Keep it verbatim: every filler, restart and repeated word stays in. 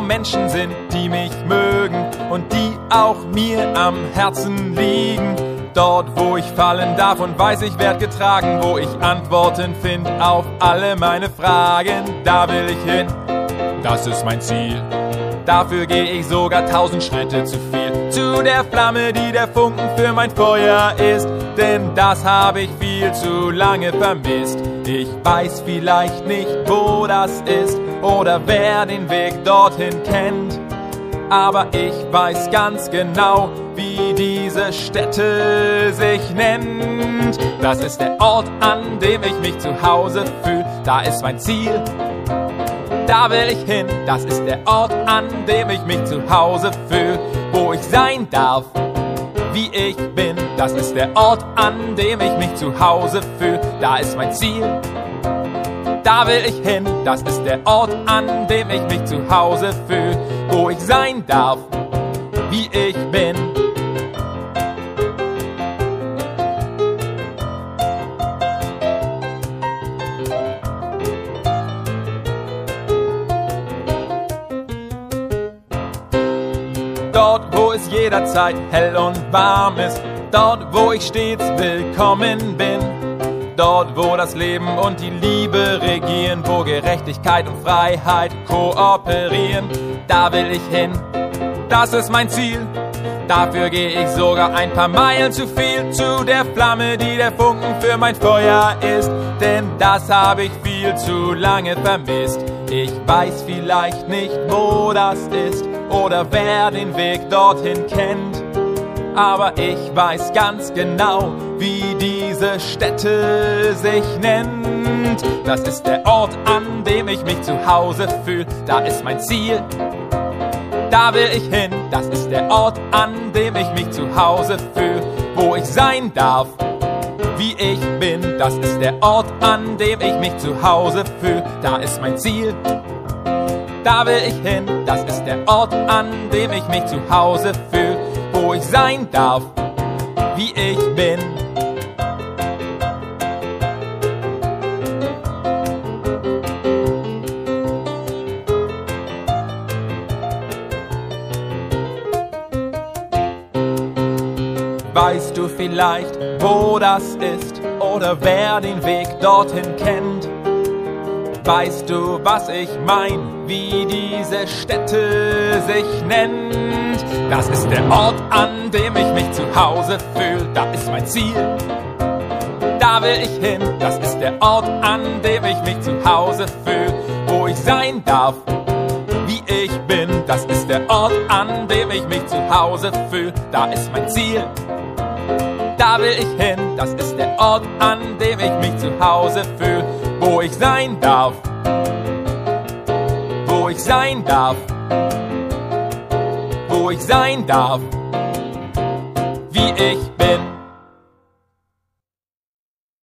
Menschen sind, die mich mögen und die auch mir am Herzen liegen. Dort, wo ich fallen darf und weiß, ich werd getragen, wo ich Antworten find auf alle meine Fragen, da will ich hin, das ist mein Ziel. Dafür geh ich sogar tausend Schritte zu viel, zu der Flamme, die der Funken für mein Feuer ist, denn das hab ich viel zu lange vermisst. Ich weiß vielleicht nicht, wo das ist oder wer den Weg dorthin kennt, aber ich weiß ganz genau, wie diese Stätte sich nennt. Das ist der Ort, an dem ich mich zu Hause fühl. Da ist mein Ziel, da will ich hin. Das ist der Ort, an dem ich mich zu Hause fühl, wo ich sein darf, wie ich bin. Das ist der Ort, an dem ich mich zu Hause fühl. Da ist mein Ziel, da will ich hin. Das ist der Ort, an dem ich mich zu Hause fühl, wo ich sein darf, wie ich bin. Dort, wo es jederzeit hell und warm ist, dort, wo ich stets willkommen bin, dort, wo das Leben und die Liebe regieren, wo Gerechtigkeit und Freiheit kooperieren, da will ich hin, das ist mein Ziel. Dafür gehe ich sogar ein paar Meilen zu viel, zu der Flamme, die der Funken für mein Feuer ist, denn das habe ich viel zu lange vermisst. Ich weiß vielleicht nicht, wo das ist oder wer den Weg dorthin kennt, aber ich weiß ganz genau, wie diese Stätte sich nennt. Das ist der Ort, an dem ich mich zu Hause fühl. Da ist mein Ziel, da will ich hin. Das ist der Ort, an dem ich mich zu Hause fühl, wo ich sein darf, wie ich bin. Das ist der Ort, an dem ich mich zu Hause fühl. Da ist mein Ziel, da will ich hin. Das ist der Ort, an dem ich mich zu Hause fühl, wo ich sein darf, wie ich bin. Weißt du vielleicht, wo das ist oder wer den Weg dorthin kennt? Weißt du, was ich mein, wie diese Stätte sich nennt? Das ist der Ort, an dem ich mich zu Hause fühl. Da ist mein Ziel, da will ich hin. Das ist der Ort, an dem ich mich zu Hause fühl, wo ich sein darf, wie ich bin. Das ist der Ort, an dem ich mich zu Hause fühl. Da ist mein Ziel, da will ich hin. Das ist der Ort, an dem ich mich zu Hause fühl, wo ich sein darf, wo ich sein darf, wo ich sein darf, wie ich bin.